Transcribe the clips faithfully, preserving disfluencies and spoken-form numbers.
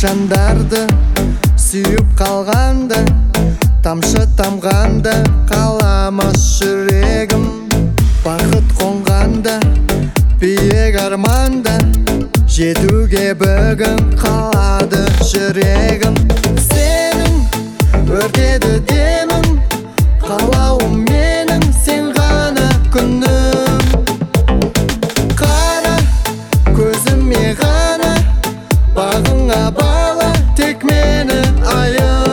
жандарды сүйіп қалғанда, тамшы тамғанда қаламас жүрегім. Бақыт қонғанда, биік арманда, жетуге бүгін қалады жүрегім. Сенің өртеді демім, қалауым менің сен ғана күнім. Қара көзіме ғана, бағыңа бала тек мені айым.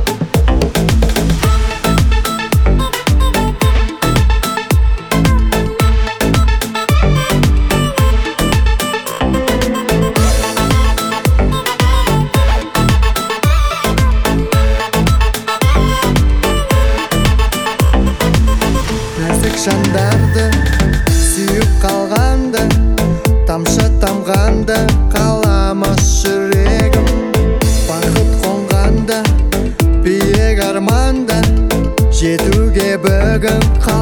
Нәзік жандарды сүйіп қалғанда, тамшы тамғанда қаламас жүрегім. Бақыт қонғанда, биік арманда, жетуге бүгін